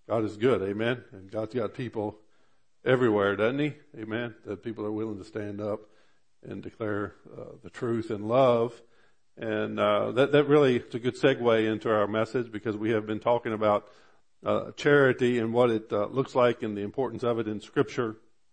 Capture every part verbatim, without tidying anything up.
God is good, amen. And God's got people everywhere, doesn't he? Amen. That people are willing to stand up and declare uh, the truth in love. And uh, that, that really is a good segue into our message, because we have been talking about uh, charity and what it uh, looks like and the importance of it in Scripture.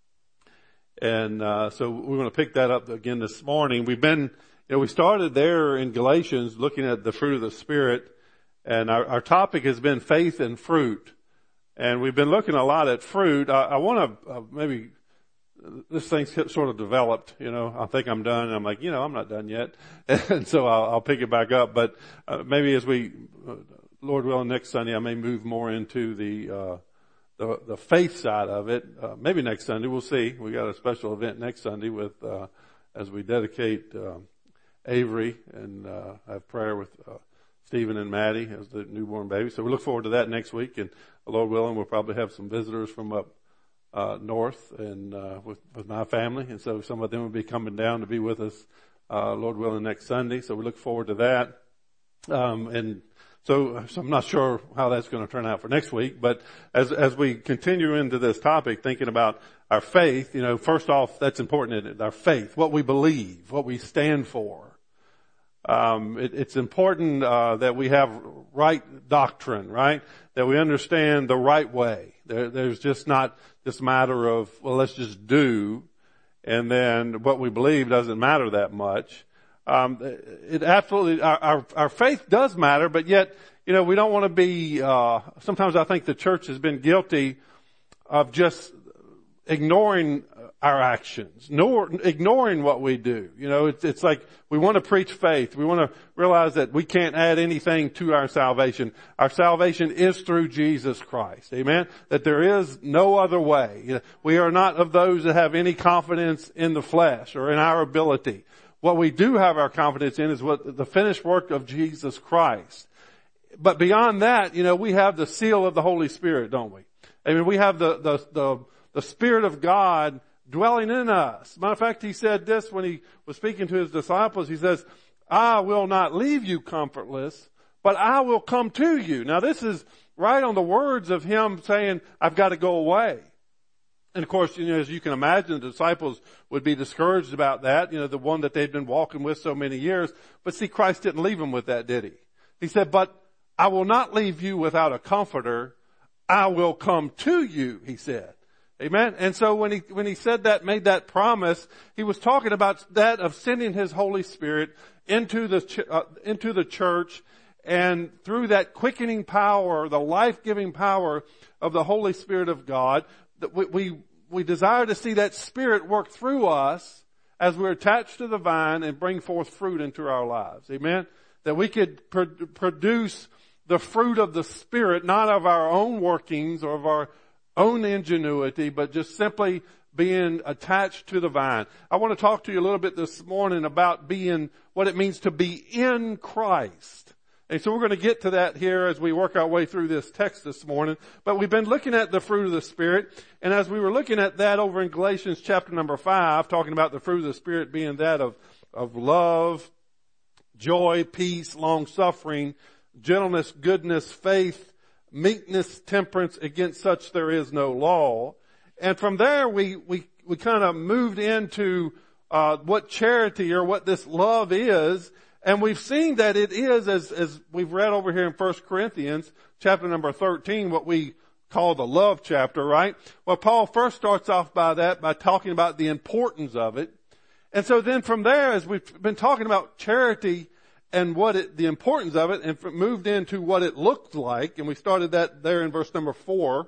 And uh, so we're going to pick that up again this morning. We've been, you know, we started there in Galatians looking at the fruit of the Spirit, and our, our topic has been faith and fruit. And we've been looking a lot at fruit. I, I want to uh, maybe, this thing's sort of developed, you know, I think I'm done. And I'm like, you know, I'm not done yet. And so I'll, I'll pick it back up. But uh, maybe as we, uh, Lord willing, next Sunday, I may move more into the, uh, the, the faith side of it. Uh, maybe next Sunday, we'll see. We got a special event next Sunday with, uh, as we dedicate, uh, Avery and, uh, have prayer with, uh, Stephen and Maddie as the newborn baby. So we look forward to that next week. And Lord willing, we'll probably have some visitors from up uh north and uh with, with my family. And so some of them will be coming down to be with us, uh Lord willing, next Sunday. So we look forward to that. Um and so, so I'm not sure how that's going to turn out for next week. But as as we continue into this topic, thinking about our faith, you know, first off, that's important, isn't it? Our faith, what we believe, what we stand for. Um, it, it's important uh, that we have right doctrine, right? That we understand the right way. There, there's just not this matter of, well, let's just do, and then what we believe doesn't matter that much. Um, it absolutely, our, our, our faith does matter, but yet, you know, we don't want to be. Uh, sometimes I think the church has been guilty of just ignoring our actions, nor ignoring what we do. You know, it's, it's like we want to preach faith. We want to realize that we can't add anything to our salvation. Our salvation is through Jesus Christ. Amen? That there is no other way. You know, we are not of those that have any confidence in the flesh or in our ability. What we do have our confidence in is what the finished work of Jesus Christ. But beyond that, you know, we have the seal of the Holy Spirit, don't we? I mean, we have the, the, the, the Spirit of God dwelling in us. Matter of fact, he said this when he was speaking to his disciples. He says, I will not leave you comfortless, but I will come to you. Now this is right on the words of him saying, I've got to go away. And of course, you know, as you can imagine, the disciples would be discouraged about that, you know, the one that they'd been walking with so many years. But see, Christ didn't leave them with that, did he? He said, but I will not leave you without a comforter. I will come to you, he said. Amen. And so when he, when he said that, made that promise, he was talking about that of sending his Holy Spirit into the, ch- uh, into the church, and through that quickening power, the life-giving power of the Holy Spirit of God, that we, we, we desire to see that Spirit work through us as we're attached to the vine and bring forth fruit into our lives. Amen. That we could pr- produce the fruit of the Spirit, not of our own workings or of our own ingenuity, but just simply being attached to the vine. I want to talk to you a little bit this morning about being, what it means to be in Christ. And so we're going to get to that here as we work our way through this text this morning. But we've been looking at the fruit of the Spirit. And as we were looking at that over in Galatians chapter number five, talking about the fruit of the Spirit being that of, of love, joy, peace, long suffering, gentleness, goodness, faith, meekness, temperance, against such there is no law. And from there we, we, we kind of moved into, uh, what charity or what this love is. And we've seen that it is, as, as we've read over here in First Corinthians chapter number thirteen, what we call the love chapter, right? Well, Paul first starts off by that, by talking about the importance of it. And so then from there, as we've been talking about charity and what it, the importance of it, and moved into what it looked like. And we started that there in verse number four,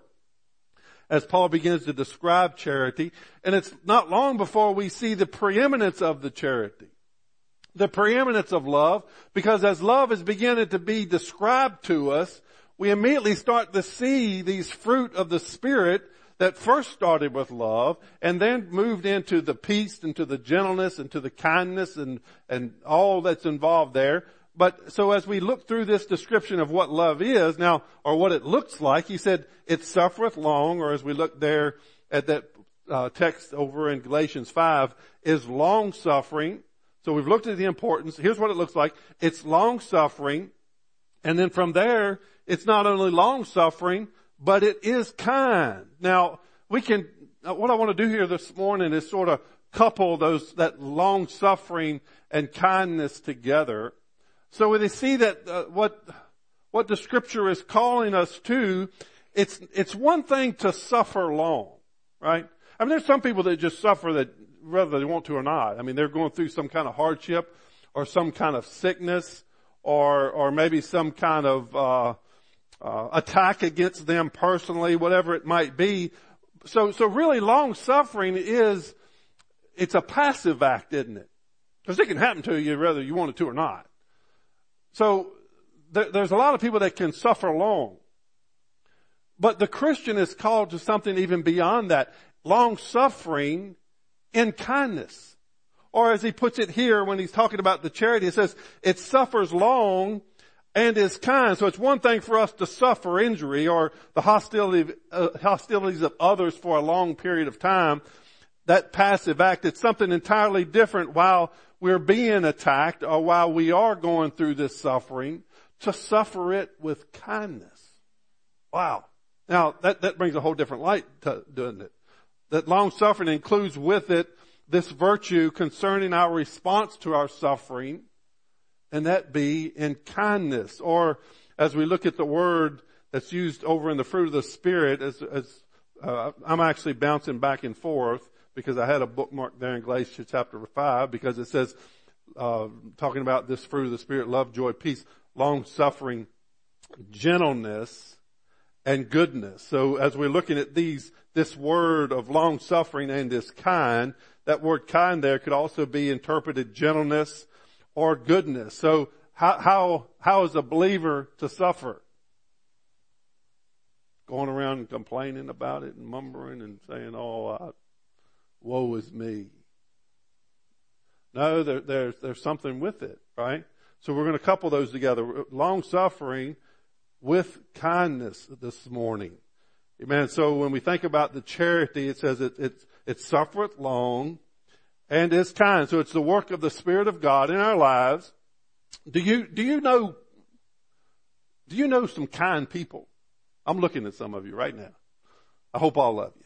as Paul begins to describe charity. And it's not long before we see the preeminence of the charity, the preeminence of love, because as love is beginning to be described to us, we immediately start to see these fruit of the Spirit that first started with love and then moved into the peace and to the gentleness and to the kindness and, and all that's involved there. But so as we look through this description of what love is now, or what it looks like, he said, it suffereth long, or as we look there at that uh, text over in Galatians five, is long suffering. So we've looked at the importance. Here's what it looks like. It's long suffering. And then from there, it's not only long suffering, but it is kind. Now, we can, what I want to do here this morning is sort of couple those, that long suffering and kindness together. So when they see that, uh, what, what the scripture is calling us to, it's, it's one thing to suffer long, right? I mean, there's some people that just suffer that whether they want to or not. I mean, they're going through some kind of hardship or some kind of sickness or, or maybe some kind of, uh, uh, attack against them personally, whatever it might be. So, so really long suffering is, it's a passive act, isn't it? Because it can happen to you whether you want it to or not. So there, there's a lot of people that can suffer long. But the Christian is called to something even beyond that. Long suffering in kindness. Or as he puts it here when he's talking about the charity, it says, it suffers long and is kind. So it's one thing for us to suffer injury or the hostility, uh, hostilities of others for a long period of time. That passive act, it's something entirely different while we're being attacked or while we are going through this suffering, to suffer it with kindness. Wow. Now, that, that brings a whole different light to, doesn't it? That long suffering includes with it this virtue concerning our response to our suffering, and that be in kindness. Or as we look at the word that's used over in the fruit of the Spirit, as, as uh, I'm actually bouncing back and forth, because I had a bookmark there in Galatians chapter five, because it says, uh, talking about this fruit of the Spirit, love, joy, peace, long suffering, gentleness, and goodness. So as we're looking at these, this word of long suffering and is kind, that word kind there could also be interpreted gentleness or goodness. So how, how, how is a believer to suffer? Going around and complaining about it and mumbling and saying, oh, I, woe is me. No, there, there's, there's something with it, right? So we're going to couple those together. Long suffering with kindness this morning. Amen. So when we think about the charity, it says it, it, it suffereth long and is kind. So it's the work of the Spirit of God in our lives. Do you, do you know, do you know some kind people? I'm looking at some of you right now. I hope all of you.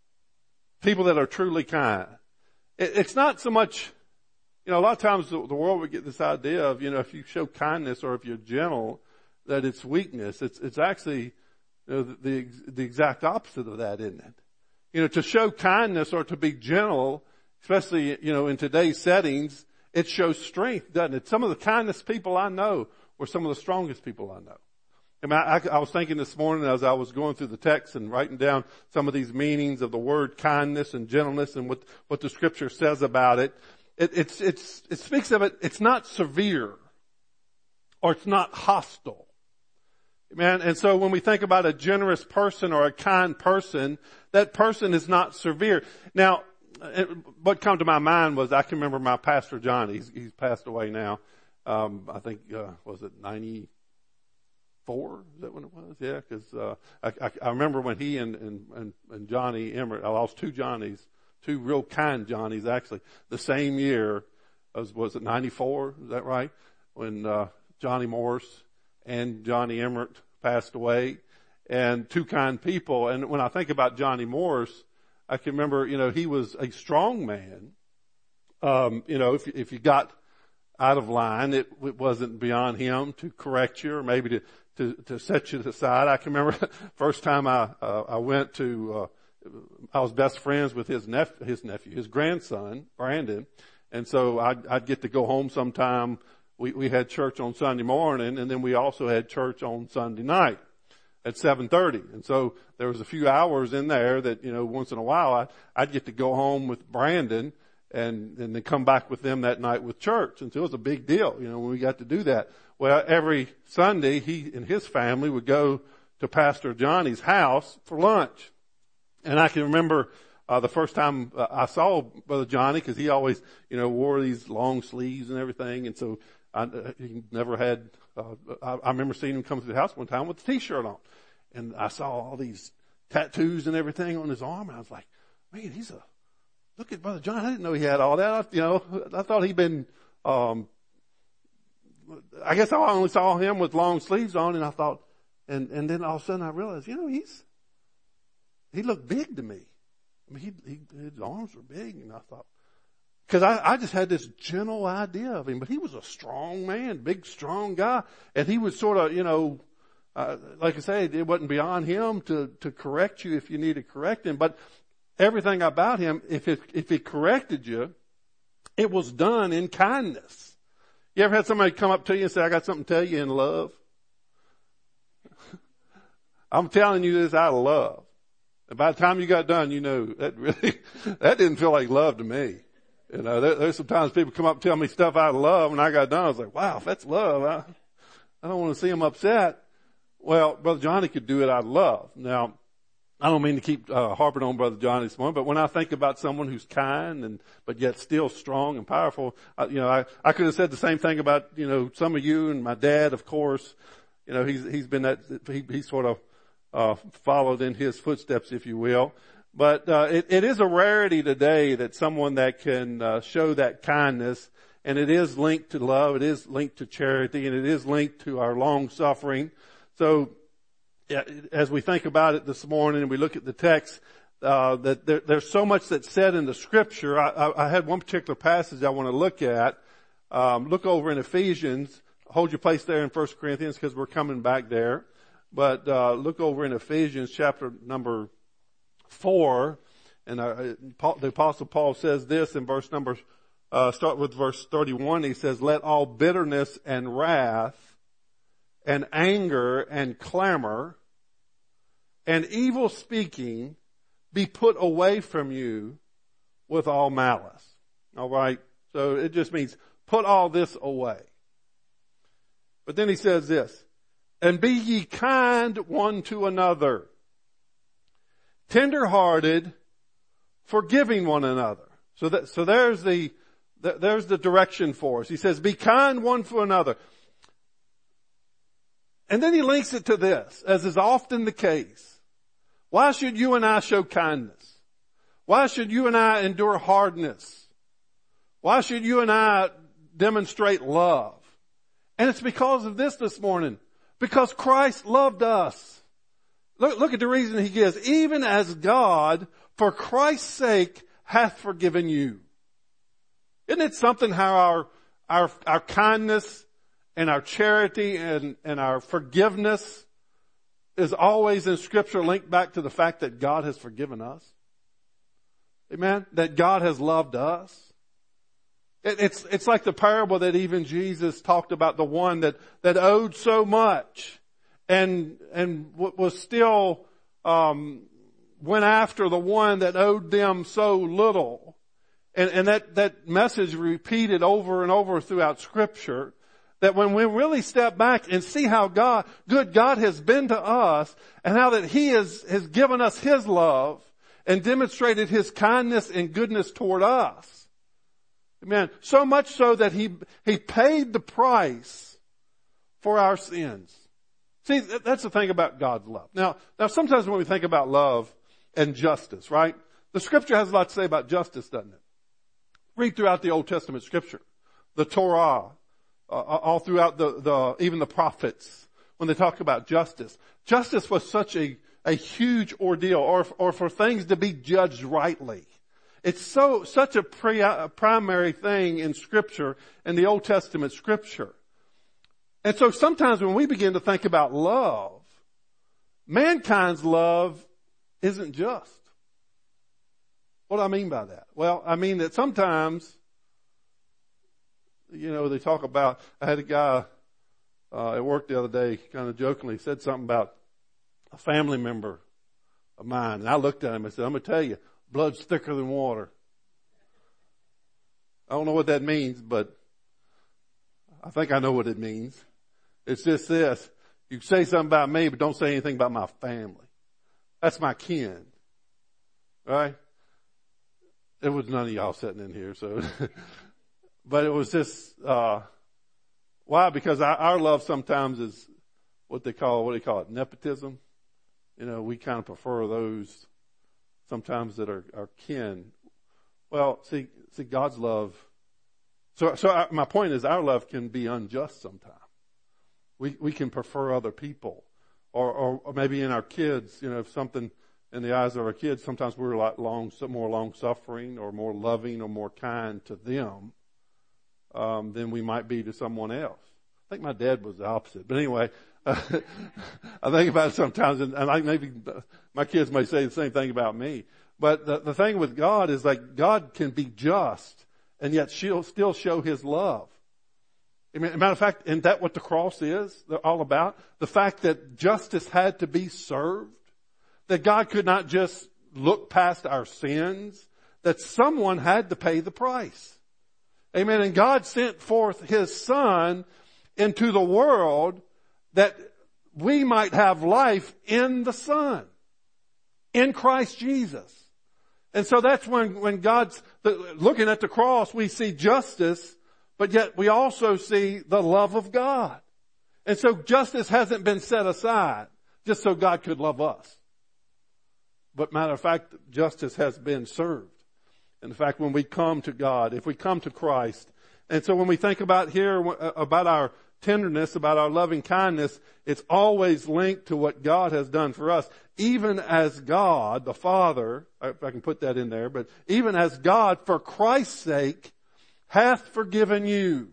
People that are truly kind. It, it's not so much, you know, a lot of times the, the world would get this idea of, you know, if you show kindness or if you're gentle, that it's weakness. It's, it's actually, you know, the, the, the exact opposite of that, isn't it? You know, to show kindness or to be gentle, especially, you know, in today's settings, it shows strength, doesn't it? Some of the kindest people I know were some of the strongest people I know. I mean, I, I was thinking this morning as I was going through the text and writing down some of these meanings of the word kindness and gentleness and what, what the scripture says about it. It, it's, it's, it speaks of it, it's not severe or it's not hostile. Man, and so when we think about a generous person or a kind person, that person is not severe. Now, it, what come to my mind was I can remember my pastor John. He's, he's passed away now. Um, I think, uh, was it ninety-four? Is that when it was? Yeah, because, uh, I, I, I remember when he and, and, and, and Johnny Emmert, I lost two Johnnies, two real kind Johnnies actually, the same year as, was it ninety-four? Is that right? When, uh, Johnny Morse and Johnny Emmert passed away, and two kind people. And when I think about Johnny Morse, I can remember, you know, he was a strong man. Um, you know, if, if you got out of line, it, it wasn't beyond him to correct you or maybe to, to, to set you aside. I can remember first time I, uh, I went to, uh, I was best friends with his nephew, his nephew, his grandson, Brandon. And so I'd, I'd get to go home sometime. We, we had church on Sunday morning, and then we also had church on Sunday night at seven thirty. And so there was a few hours in there that, you know, once in a while I, I'd get to go home with Brandon and, and then come back with them that night with church. And so it was a big deal, you know, when we got to do that. Well, every Sunday he and his family would go to Pastor Johnny's house for lunch. And I can remember Uh, the first time uh, I saw Brother Johnny, because he always, you know, wore these long sleeves and everything, and so I, uh, he never had. Uh, I, I remember seeing him come to the house one time with a T-shirt on, and I saw all these tattoos and everything on his arm, and I was like, "Man, he's a look at Brother John. I didn't know he had all that. I, you know, I thought he'd been. Um, I guess I only saw him with long sleeves on, and I thought, And, and then all of a sudden I realized, you know, he's, he looked big to me. I mean, he, he, his arms were big, and I thought, cause I, I just had this general idea of him, but he was a strong man, big, strong guy. And he was sort of, you know, uh, like I said, it wasn't beyond him to, to correct you if you needed correcting, but everything about him, if it, if he corrected you, it was done in kindness. You ever had somebody come up to you and say, I got something to tell you in love? I'm telling you this out of love. And by the time you got done, you know, that really, that didn't feel like love to me. You know, there, there's sometimes people come up and tell me stuff out of love, and I got done, I was like, wow, if that's love, I, I don't want to see them upset. Well, Brother Johnny could do it out of love. Now, I don't mean to keep uh, harping on Brother Johnny this morning, but when I think about someone who's kind and, but yet still strong and powerful, I, you know, I, I could have said the same thing about, you know, some of you and my dad, of course. You know, he's, he's been that, he, he sort of, uh, followed in his footsteps, if you will. But, uh, it, it is a rarity today that someone that can, uh, show that kindness, and it is linked to love, it is linked to charity, and it is linked to our long suffering. So, yeah, as we think about it this morning and we look at the text, uh, that there, there's so much that's said in the scripture. I, I, I had one particular passage I want to look at. Um, look over in Ephesians. Hold your place there in First Corinthians because we're coming back there. But, uh, look over in Ephesians chapter number four. And, uh, Paul, the apostle Paul says this in verse number, uh, start with verse thirty-one. He says, let all bitterness and wrath and anger and clamor and evil speaking be put away from you with all malice. All right. So it just means put all this away. But then he says this, and be ye kind one to another, tender-hearted, forgiving one another. So that, so there's the, there's the direction for us. He says, be kind one to another. And then he links it to this, as is often the case. Why should you and I show kindness? Why should you and I endure hardness? Why should you and I demonstrate love? And it's because of this this morning. Because Christ loved us. Look, look at the reason he gives. Even as God, for Christ's sake, hath forgiven you. Isn't it something how our, our, our kindness and our charity and, and our forgiveness is always in Scripture linked back to the fact that God has forgiven us? Amen? That God has loved us. It, it's, it's like the parable that even Jesus talked about, the one that, that owed so much and, and was still, um, went after the one that owed them so little. And, and that, that message repeated over and over throughout Scripture. That when we really step back and see how God, good God has been to us and how that He has, has given us His love and demonstrated His kindness and goodness toward us. Amen. So much so that He, He paid the price for our sins. See, that's the thing about God's love. Now, now sometimes when we think about love and justice, right? The Scripture has a lot to say about justice, doesn't it? Read throughout the Old Testament Scripture, the Torah, Uh, all throughout the, the, even the prophets, when they talk about justice. Justice was such a, a huge ordeal, or, or for things to be judged rightly. It's so, such a, pre, a primary thing in Scripture, in the Old Testament Scripture. And so sometimes when we begin to think about love, mankind's love isn't just. What do I mean by that? Well, I mean that sometimes, you know, they talk about, I had a guy uh, at work the other day, kind of jokingly, said something about a family member of mine. And I looked at him and said, I'm going to tell you, blood's thicker than water. I don't know what that means, but I think I know what it means. It's just this. You can say something about me, but don't say anything about my family. That's my kin. Right? There was none of y'all sitting in here, so... But it was just, uh, why? Because our, our love sometimes is what they call, what do they call it? Nepotism. You know, we kind of prefer those sometimes that are, are kin. Well, see, see God's love. So, so I, my point is our love can be unjust sometimes. We, we can prefer other people or, or, or maybe in our kids, you know, if something in the eyes of our kids, sometimes we're a lot long, more long-suffering or more loving or more kind to them um, than we might be to someone else. I think my dad was the opposite. But anyway, uh, I think about it sometimes, and, and I maybe my kids may say the same thing about me. But the, the thing with God is like God can be just and yet she'll still show His love. As a matter of fact, isn't that what the cross is all about? The fact that justice had to be served, that God could not just look past our sins, that someone had to pay the price. Amen. And God sent forth His Son into the world that we might have life in the Son, in Christ Jesus. And so that's when, when God's looking at the cross, we see justice, but yet we also see the love of God. And so justice hasn't been set aside just so God could love us. But matter of fact, justice has been served. In fact, when we come to God, if we come to Christ, and so when we think about here, about our tenderness, about our loving kindness, it's always linked to what God has done for us. Even as God, the Father, if I can put that in there, but even as God, for Christ's sake, hath forgiven you.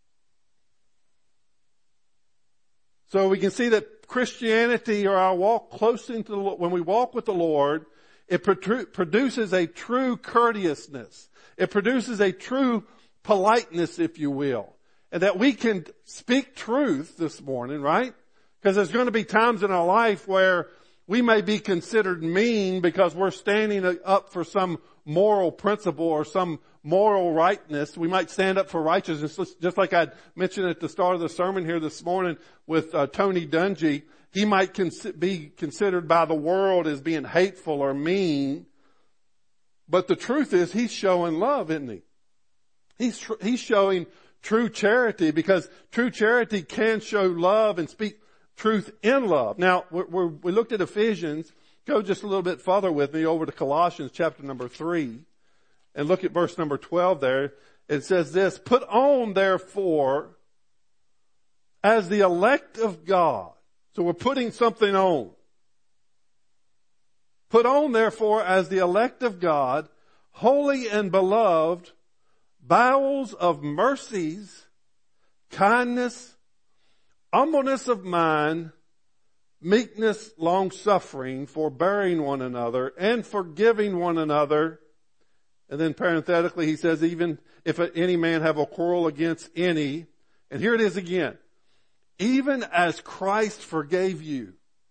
So we can see that Christianity, or our walk close into the Lord, when we walk with the Lord, it produces a true courteousness. It produces a true politeness, if you will. And that we can speak truth this morning, right? Because there's going to be times in our life where we may be considered mean because we're standing up for some moral principle or some moral rightness. We might stand up for righteousness, just like I mentioned at the start of the sermon here this morning with uh, Tony Dungy. He might cons- be considered by the world as being hateful or mean. But the truth is he's showing love, isn't he? He's, tr- he's showing true charity, because true charity can show love and speak truth in love. Now, we're, we're, we looked at Ephesians. Go just a little bit further with me over to Colossians chapter number three and look at verse number twelve there. It says this: put on therefore as the elect of God. So we're putting something on. Put on therefore as the elect of God, holy and beloved, bowels of mercies, kindness, humbleness of mind, meekness, long-suffering, forbearing one another, and forgiving one another. And then parenthetically he says, even if any man have a quarrel against any, and here it is again, even as Christ forgave you.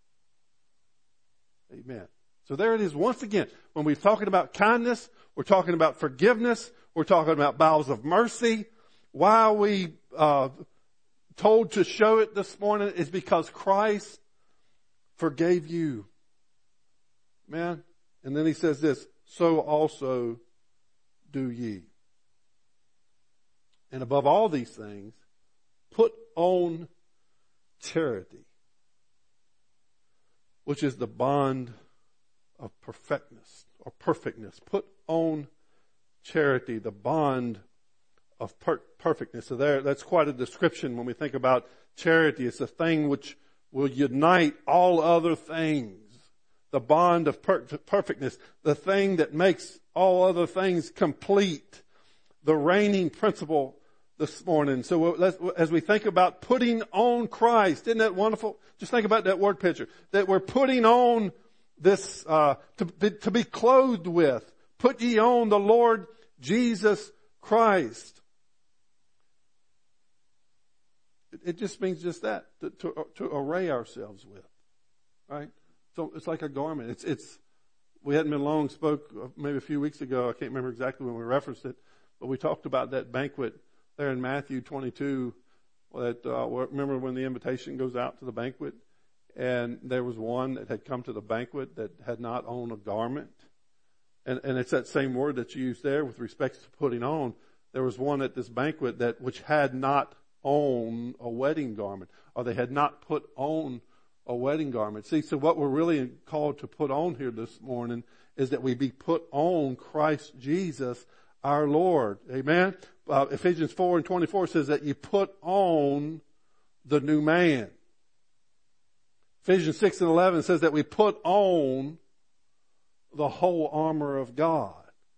Amen. So there it is once again. When we're talking about kindness, we're talking about forgiveness, we're talking about bowels of mercy. Why are we uh, told to show it this morning is because Christ forgave you. Man. And then he says this, so also do ye. And above all these things, put on charity, which is the bond of perfectness or perfectness. Put on charity, the bond of per- perfectness. So there, that's quite a description when we think about charity. It's a thing which will unite all other things. The bond of per- perfectness, the thing that makes all other things complete. The reigning principle this morning. So let's, as we think about putting on Christ, isn't that wonderful? Just think about that word picture. That we're putting on this, uh, to be, to be clothed with. Put ye on the Lord Jesus Christ. It, it just means just that, to, to, to array ourselves with. Right? So it's like a garment. It's, it's, we hadn't been long spoke maybe a few weeks ago. I can't remember exactly when we referenced it, but we talked about that banquet there in Matthew twenty-two. That uh, remember when the invitation goes out to the banquet, and there was one that had come to the banquet that had not owned a garment, and and it's that same word that's used there with respect to putting on. There was one at this banquet that which had not owned a wedding garment, or they had not put on a wedding garment. See, so what we're really called to put on here this morning is that we be put on Christ Jesus, our Lord. Amen. Uh, Ephesians four and twenty-four says that you put on the new man. Ephesians six and eleven says that we put on the whole armor of God.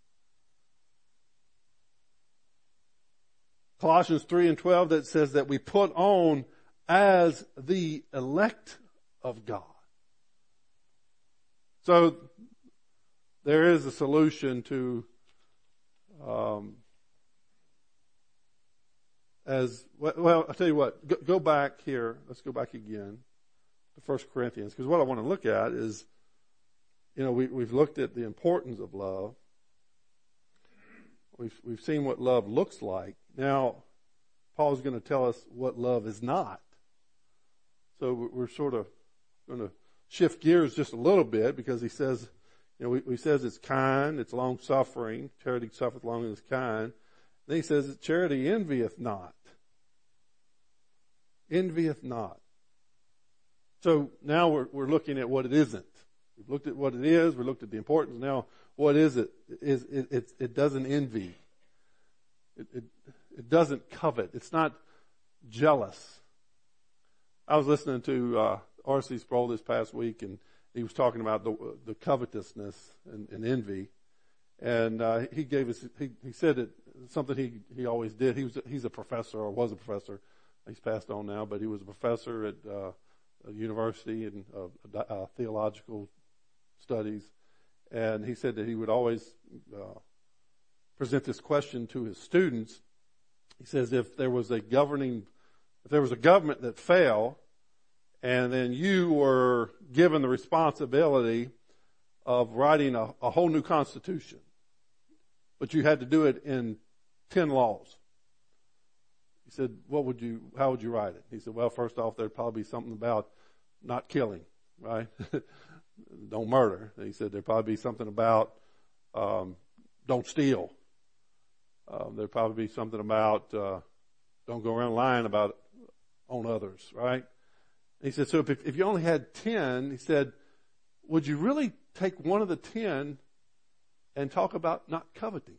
Colossians three and twelve that says that we put on as the elect of God. So there is a solution to um, as well. I'll tell you what. Go, go back here. Let's go back again to First Corinthians, because what I want to look at is, you know, we, we've looked at the importance of love. We've we've seen what love looks like. Now, Paul's going to tell us what love is not. So we're sort of going to shift gears just a little bit, because he says, you know, he says it's kind, it's long suffering. Charity suffereth long and is kind. Then he says that charity envieth not. Envieth not. So now we're we're looking at what it isn't. We've looked at what it is. We looked at the importance. Now, what is it? Is it, it, it doesn't envy. It, it it doesn't covet. It's not jealous. I was listening to uh, R C Sproul this past week, and he was talking about the the covetousness and, and envy, and uh, he gave us he, he said it something he he always did. He was he's a professor, or was a professor. He's passed on now, but he was a professor at uh, a university in uh, uh, theological studies, and he said that he would always uh, present this question to his students. He says, if there was a governing, if there was a government that fell, and then you were given the responsibility of writing a, a whole new constitution, but you had to do it in ten laws. He said, what would you, how would you write it? He said, well, first off, there'd probably be something about not killing, right? Don't murder. And he said there'd probably be something about, um, don't steal. Um, there'd probably be something about, uh, don't go around lying about on others, right? And he said, so if, if you only had ten, he said, would you really take one of the ten and talk about not coveting?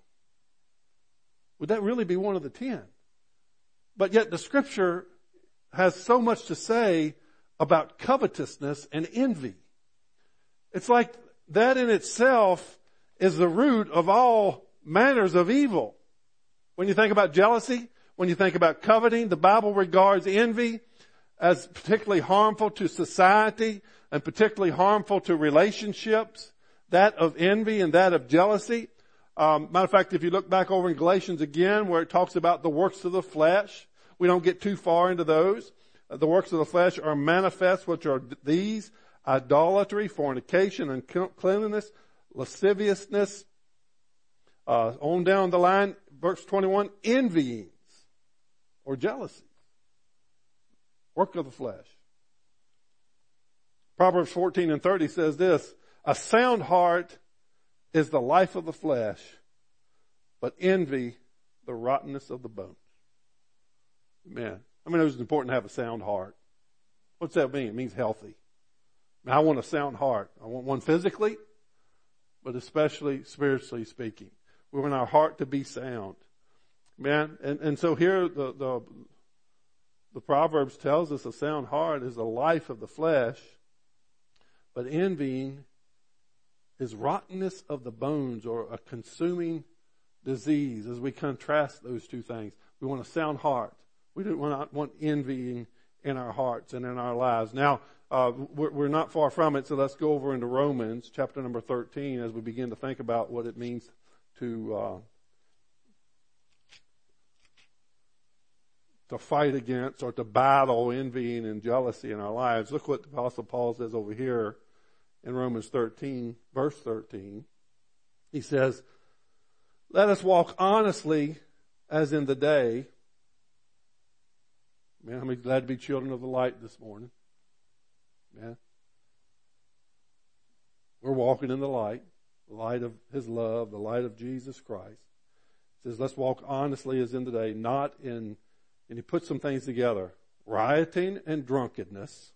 Would that really be one of the ten? But yet the scripture has so much to say about covetousness and envy. It's like that in itself is the root of all manners of evil. When you think about jealousy, when you think about coveting, the Bible regards envy as particularly harmful to society and particularly harmful to relationships. That of envy and that of jealousy. Um, matter of fact, if you look back over in Galatians again, where it talks about the works of the flesh, we don't get too far into those. Uh, the works of the flesh are manifest, which are these: idolatry, fornication, uncleanness, lasciviousness. Uh, on down the line, verse twenty-one, envyings or jealousy. Work of the flesh. Proverbs fourteen and thirty says this: a sound heart is the life of the flesh, but envy the rottenness of the bones. Man, I mean, it was important to have a sound heart. What's that mean? It means healthy. I want a sound heart. I want one physically, but especially spiritually speaking. We want our heart to be sound. Man, and, and so here the, the, the Proverbs tells us a sound heart is the life of the flesh, but envying is rottenness of the bones, or a consuming disease. As we contrast those two things, we want a sound heart. We don't want, want envying in our hearts and in our lives. Now, uh, we're, we're not far from it, so let's go over into Romans chapter number thirteen as we begin to think about what it means to uh, to fight against or to battle envying and jealousy in our lives. Look what the Apostle Paul says over here in Romans thirteen, verse thirteen. He says, let us walk honestly as in the day. Man, how many glad to be children of the light this morning? Man. We're walking in the light, the light of His love, the light of Jesus Christ. He says, let's walk honestly as in the day, not in, and he puts some things together, rioting and drunkenness.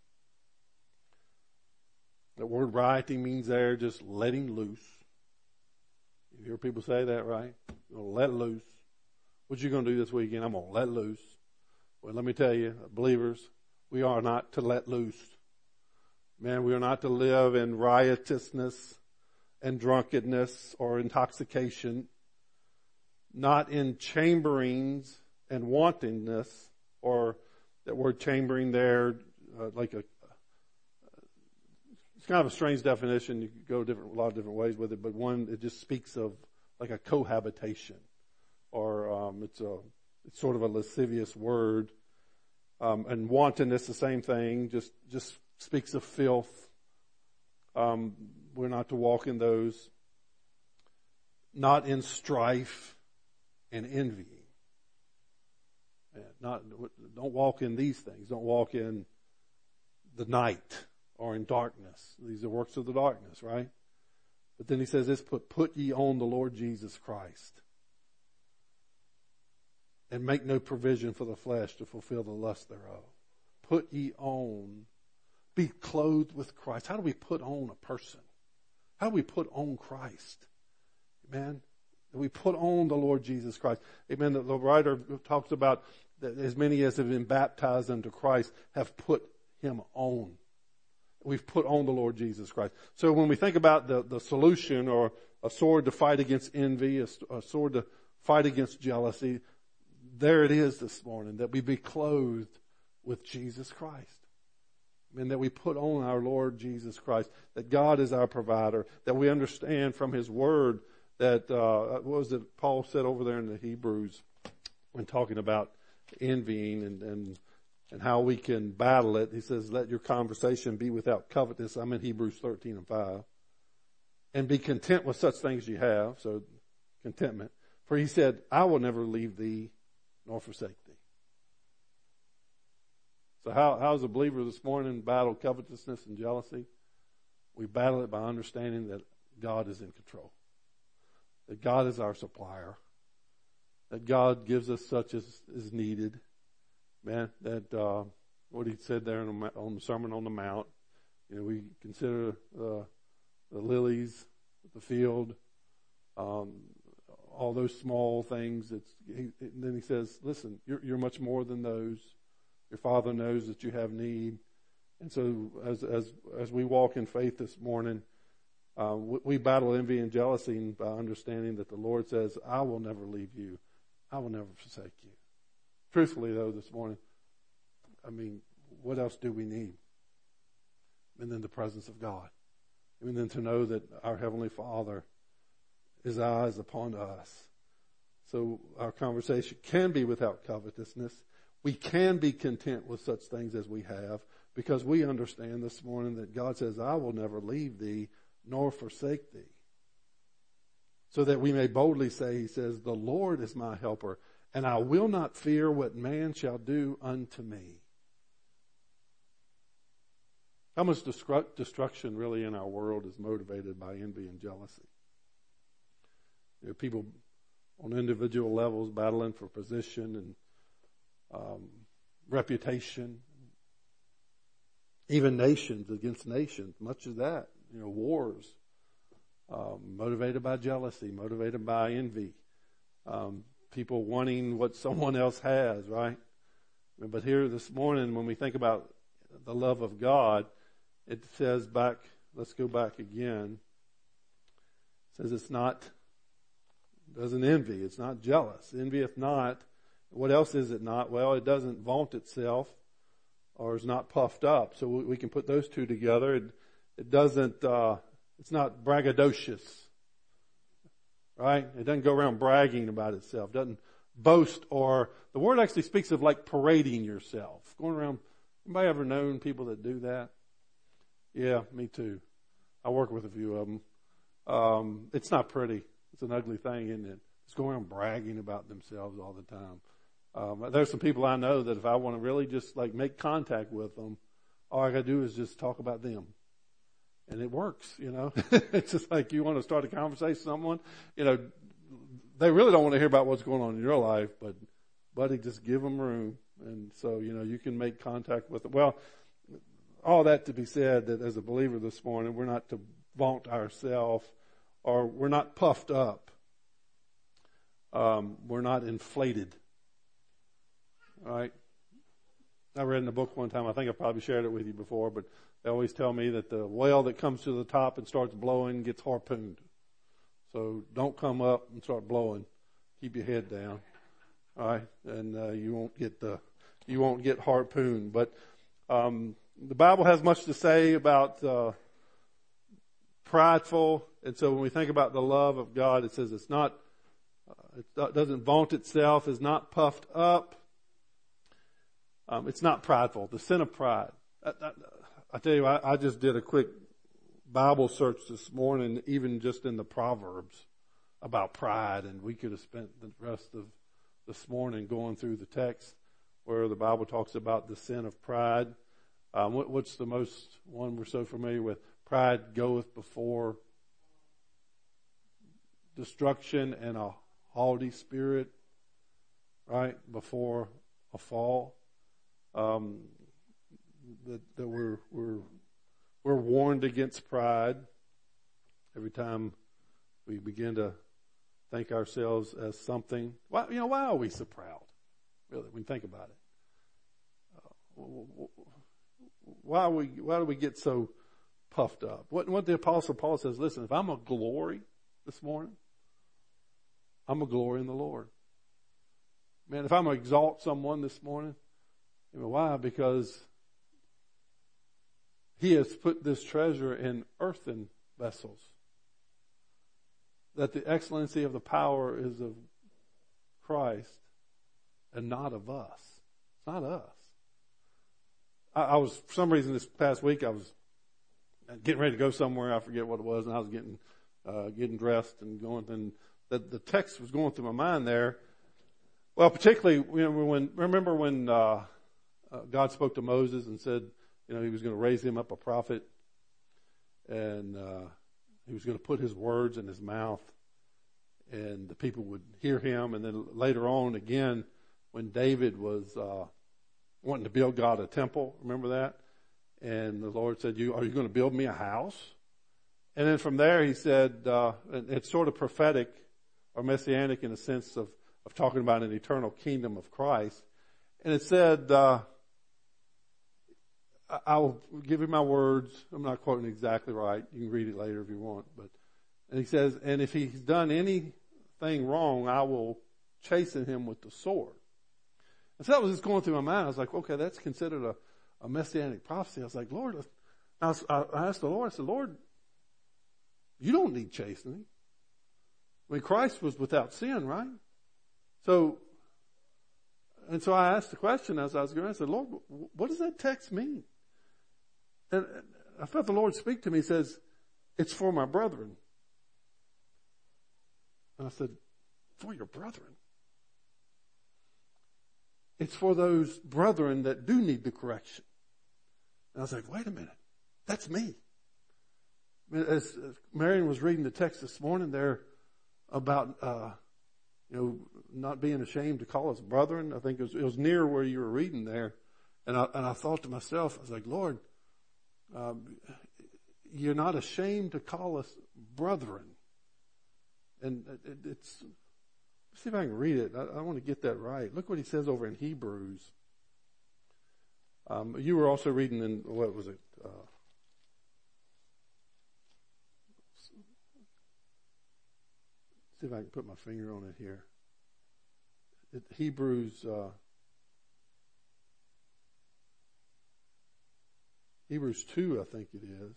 The word rioting means there just letting loose. You hear people say that, right? You're going to let loose. What you going to do this weekend? I'm going to let loose. Well, let me tell you, believers, we are not to let loose. Man, we are not to live in riotousness and drunkenness or intoxication, not in chamberings and wantongness, or that word chambering there, uh, like a, it's kind of a strange definition. You could go different, a lot of different ways with it, but one, it just speaks of like a cohabitation, or um, it's a, it's sort of a lascivious word. Um, and wantonness, the same thing, just, just speaks of filth. Um, we're not to walk in those. Not in strife and envy. Not, don't walk in these things. Don't walk in the night or in darkness. These are works of the darkness, right? But then he says this, put, put ye on the Lord Jesus Christ. And make no provision for the flesh to fulfill the lust thereof. Put ye on, be clothed with Christ. How do we put on a person? How do we put on Christ? Amen. We put on the Lord Jesus Christ. Amen. The, the writer talks about that as many as have been baptized into Christ have put him on. We've put on the Lord Jesus Christ. So when we think about the, the solution, or a sword to fight against envy, a, a sword to fight against jealousy, there it is this morning, that we be clothed with Jesus Christ. And that we put on our Lord Jesus Christ, that God is our provider, that we understand from His Word that, uh, what was it Paul said over there in the Hebrews when talking about envying and, and, and how we can battle it. He says, let your conversation be without covetousness. I'm in Hebrews thirteen and five. And be content with such things you have. So contentment. For he said, I will never leave thee nor forsake thee. So how, how does a believer this morning battle covetousness and jealousy? We battle it by understanding that God is in control. That God is our supplier. That God gives us such as is needed. Man, that, uh, what he said there on the, on the Sermon on the Mount, you know, we consider, uh, the lilies, the field, um, all those small things. It's, he, and then he says, listen, you're, you're much more than those. Your Father knows that you have need. And so as, as, as we walk in faith this morning, uh, we, we battle envy and jealousy by understanding that the Lord says, I will never leave you. I will never forsake you. Truthfully though, this morning, I mean, what else do we need? And then the presence of God. And then to know that our Heavenly Father, His eyes upon us. So our conversation can be without covetousness. We can be content with such things as we have, because we understand this morning that God says, I will never leave thee nor forsake thee. So that we may boldly say, He says, the Lord is my helper, and I will not fear what man shall do unto me. How much destruction really in our world is motivated by envy and jealousy? You know, people on individual levels battling for position and um, reputation. Even nations against nations, much of that. You know, wars um, motivated by jealousy, motivated by envy. Um, people wanting what someone else has, right? But here this morning, when we think about the love of God, it says back, let's go back again. It says it's not, doesn't envy, it's not jealous. Envieth not. What else is it not? Well, it doesn't vaunt itself or is not puffed up. So we can put those two together. It, it doesn't, uh, it's not braggadocious. Right? It doesn't go around bragging about itself. It doesn't boast, or the word actually speaks of like parading yourself. Going around, anybody ever known people that do that? Yeah, me too. I work with a few of them. Um, it's not pretty. It's an ugly thing, isn't it? It's going around bragging about themselves all the time. Um, there's some people I know that if I want to really just like make contact with them, all I gotta do is just talk about them. And it works, you know. It's just like you want to start a conversation with someone, you know, they really don't want to hear about what's going on in your life, but buddy, just give them room. And so, you know, you can make contact with them. Well, all that to be said, that as a believer this morning, we're not to vaunt ourselves, or we're not puffed up. Um, we're not inflated. All right. I read in a book one time, I think I probably shared it with you before, but They always tell me that the whale that comes to the top and starts blowing gets harpooned. So don't come up and start blowing. Keep your head down. All right. And, uh, you won't get the, you won't get harpooned. But, um, the Bible has much to say about, uh, prideful. And so when we think about the love of God, it says it's not, uh, it doesn't vaunt itself, is not puffed up. Um, it's not prideful. The sin of pride. I, I, I tell you, I, I just did a quick Bible search this morning, even just in the Proverbs about pride, and we could have spent the rest of this morning going through the text where the Bible talks about the sin of pride. Um, what, what's the most one we're so familiar with? Pride goeth before destruction, and a haughty spirit, right, before a fall. Um, that, that we're we're we're warned against pride every time we begin to think ourselves as something. Why, you know, why are we so proud? Really, when you think about it, uh, why are we? Why do we get so puffed up? What what the Apostle Paul says? Listen, if I'm a glory this morning, I'm a glory in the Lord. Man, if I'm going to exalt someone this morning, you know why? Because He has put this treasure in earthen vessels. That the excellency of the power is of Christ and not of us. It's not us. I, I was, for some reason this past week, I was getting ready to go somewhere. I forget what it was, and I was getting, uh, getting dressed and going, and the, the text was going through my mind there. Well, particularly, you know, when, remember when, uh, uh, God spoke to Moses and said, you know, He was going to raise him up a prophet, and, uh, He was going to put His words in his mouth, and the people would hear him. And then later on, again, when David was, uh, wanting to build God a temple, remember that? And the Lord said, "You, are you going to build me a house?" And then from there He said, uh, it's sort of prophetic or messianic in a sense of, of talking about an eternal kingdom of Christ. And it said, uh, I will give you my words. I'm not quoting exactly right. You can read it later if you want. But, and He says, and if he's done anything wrong, I will chasten him with the sword. And so that was just going through my mind. I was like, okay, that's considered a, a messianic prophecy. I was like, Lord, I, was, I asked the Lord, I said, Lord, you don't need chastening. I mean, Christ was without sin, right? So, and so I asked the question as I was going, I said, Lord, what does that text mean? And I felt the Lord speak to me. He says, it's for my brethren. And I said, for your brethren? It's for those brethren that do need the correction. And I was like, wait a minute. That's me. As Marion was reading the text this morning there about, uh, you know, not being ashamed to call us brethren. I think it was, it was near where you were reading there. And I, and I thought to myself, I was like, Lord, um, you're not ashamed to call us brethren. And it, it's, let's see if I can read it. I, I want to get that right. Look what he says over in Hebrews. Um, you were also reading in, what was it? Uh, see if I can put my finger on it here. It, Hebrews, uh, Hebrews two, I think it is.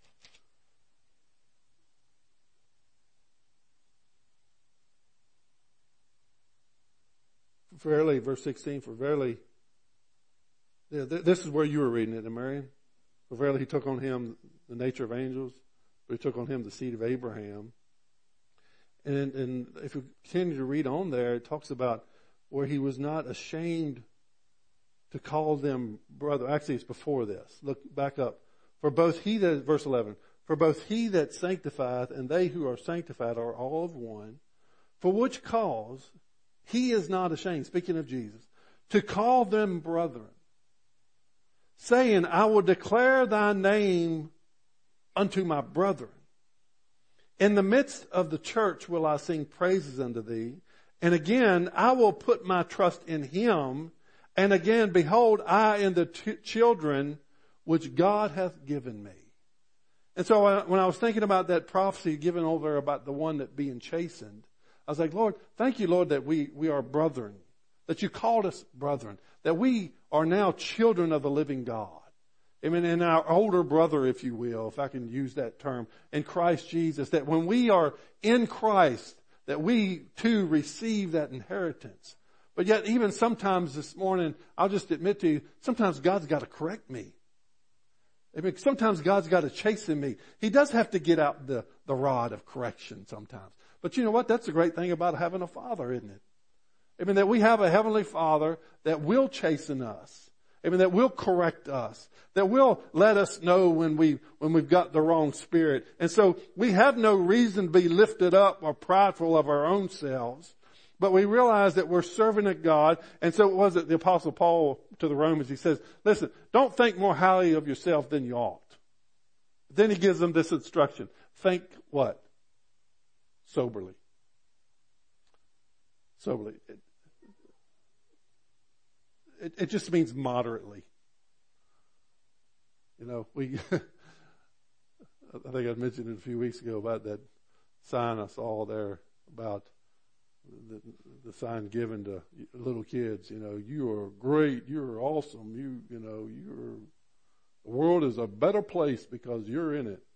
Verily, verse sixteen, for verily, yeah, th- this is where you were reading it, Marion. For verily he took on him the nature of angels, but he took on him the seed of Abraham. And, and if you continue to read on there, it talks about where he was not ashamed to call them brother. Actually, it's before this. Look back up. For both he that, verse eleven, for both he that sanctifieth and they who are sanctified are all of one, for which cause he is not ashamed, speaking of Jesus, to call them brethren, saying, I will declare thy name unto my brethren. In the midst of the church will I sing praises unto thee. And again, I will put my trust in him. And again, behold, I and the t- children which God hath given me. And so I, when I was thinking about that prophecy given over about the one that being chastened, I was like, Lord, thank you, Lord, that we, we are brethren, that you called us brethren, that we are now children of the living God. I mean, and our older brother, if you will, if I can use that term, in Christ Jesus, that when we are in Christ, that we too receive that inheritance. But yet even sometimes this morning, I'll just admit to you, sometimes God's got to correct me. I mean, sometimes God's got to chasten me. He does have to get out the, the rod of correction sometimes. But you know what? That's the great thing about having a father, isn't it? I mean, that we have a heavenly Father that will chasten us. I mean, that will correct us, that will let us know when we, when we've got the wrong spirit. And so we have no reason to be lifted up or prideful of our own selves, but we realize that we're serving a God. And so it was it the Apostle Paul to the Romans, he says, listen, don't think more highly of yourself than you ought. Then he gives them this instruction. Think what? Soberly. Soberly. It, it just means moderately. You know, we, I think I mentioned it a few weeks ago about that sign I saw there about the, the sign given to little kids, you know, you are great, you're awesome, you, you know, you're, the world is a better place because you're in it.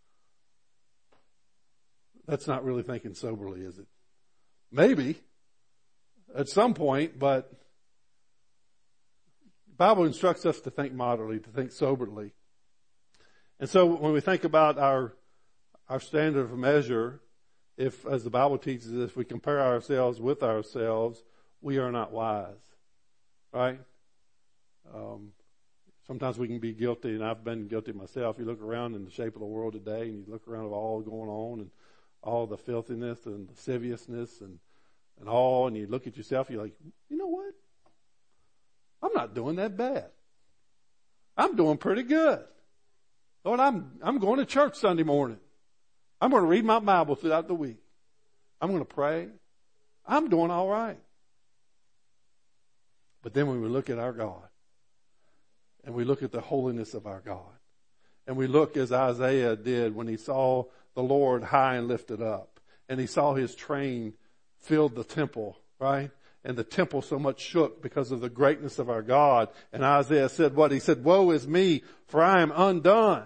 That's not really thinking soberly, is it? Maybe at some point, but the Bible instructs us to think moderately, to think soberly. And so when we think about our, our standard of measure, if, as the Bible teaches, if we compare ourselves with ourselves, we are not wise. Right? Um, sometimes we can be guilty, and I've been guilty myself. You look around in the shape of the world today, and you look around at all going on, and all the filthiness and the lasciviousness and, and all, and you look at yourself, you're like, you know what? I'm not doing that bad. I'm doing pretty good. Lord, I'm, I'm going to church Sunday morning. I'm going to read my Bible throughout the week. I'm going to pray. I'm doing all right. But then when we look at our God, and we look at the holiness of our God, and we look as Isaiah did when he saw the Lord high and lifted up, and he saw his train filled the temple, right? And the temple so much shook because of the greatness of our God. And Isaiah said what? He said, woe is me, for I am undone.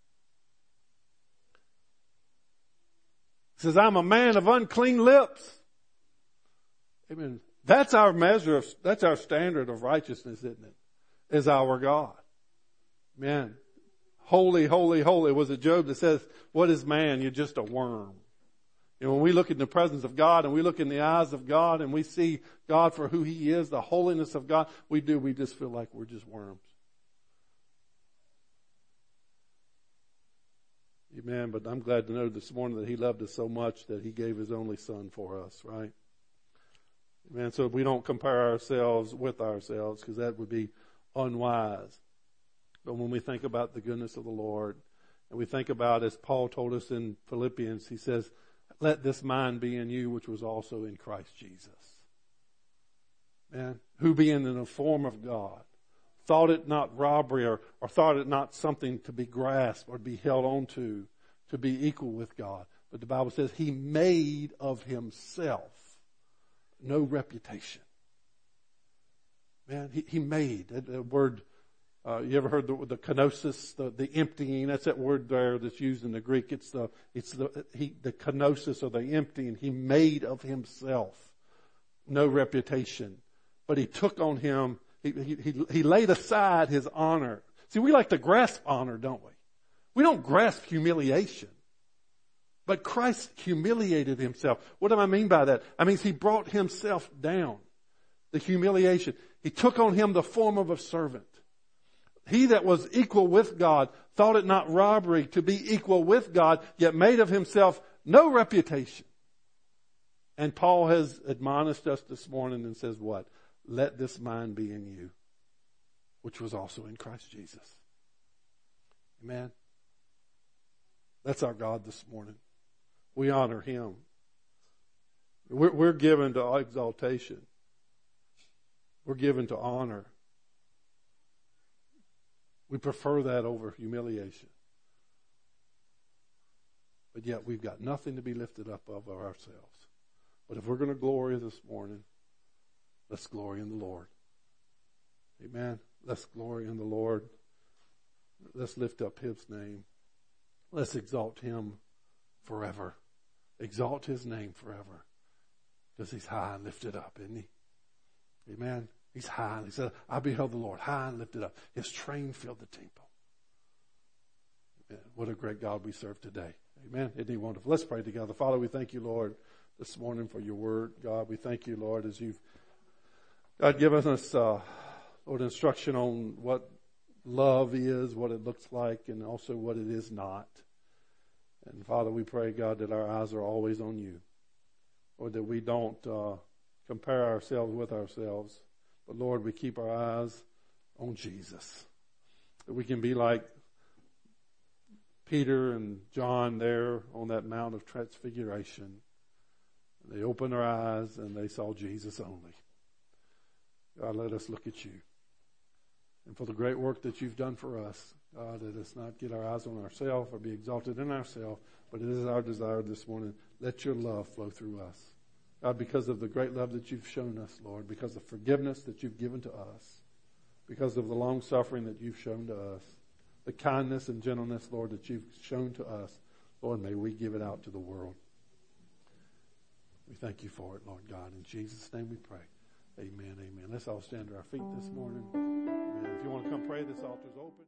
He says, I'm a man of unclean lips. Amen. That's our measure of, that's our standard of righteousness, isn't it? Is our God. Man. Holy, holy, holy. Was it Job that says, what is man? You're just a worm. And when we look in the presence of God and we look in the eyes of God and we see God for who he is, the holiness of God, we do, we just feel like we're just worms. Amen. But I'm glad to know this morning that he loved us so much that he gave his only son for us, right? Amen. So we don't compare ourselves with ourselves because that would be unwise. But when we think about the goodness of the Lord and we think about, as Paul told us in Philippians, he says, let this mind be in you, which was also in Christ Jesus. Man, who being in the form of God, thought it not robbery or, or thought it not something to be grasped or be held on to, to be equal with God. But the Bible says he made of himself no reputation. Man, he, he made, that, that word, Uh, you ever heard the, the kenosis, the, the emptying? That's that word there that's used in the Greek. It's the, it's the, he, the kenosis or the emptying. He made of himself no reputation, but he took on him, he, he, he, he laid aside his honor. See, we like to grasp honor, don't we? We don't grasp humiliation, but Christ humiliated himself. What do I mean by that? I mean, he brought himself down, the humiliation. He took on him the form of a servant. He that was equal with God thought it not robbery to be equal with God, yet made of himself no reputation. And Paul has admonished us this morning and says what? Let this mind be in you, which was also in Christ Jesus. Amen. That's our God this morning. We honor him. We're, we're given to exaltation. We're given to honor. We prefer that over humiliation. But yet we've got nothing to be lifted up of ourselves. But if we're going to glory this morning, let's glory in the Lord. Amen. Let's glory in the Lord. Let's lift up His name. Let's exalt Him forever. Exalt His name forever. Because He's high and lifted up, isn't He? Amen. He's high. He said, I beheld the Lord high and lifted up. His train filled the temple. Amen. What a great God we serve today. Amen. Isn't He wonderful? Let's pray together. Father, we thank you, Lord, this morning for your word. God, we thank you, Lord, as you've, God, given us, uh, Lord, instruction on what love is, what it looks like, and also what it is not. And Father, we pray, God, that our eyes are always on you. Lord, that we don't uh, compare ourselves with ourselves. But Lord, we keep our eyes on Jesus. That we can be like Peter and John there on that Mount of Transfiguration. They opened their eyes and they saw Jesus only. God, let us look at you. And for the great work that you've done for us, God, let us not get our eyes on ourselves or be exalted in ourselves, but it is our desire this morning, let your love flow through us. God, because of the great love that you've shown us, Lord, because of forgiveness that you've given to us, because of the long suffering that you've shown to us, the kindness and gentleness, Lord, that you've shown to us, Lord, may we give it out to the world. We thank you for it, Lord God. In Jesus' name we pray. Amen, amen. Let's all stand to our feet this morning. Amen. If you want to come pray, this altar is open.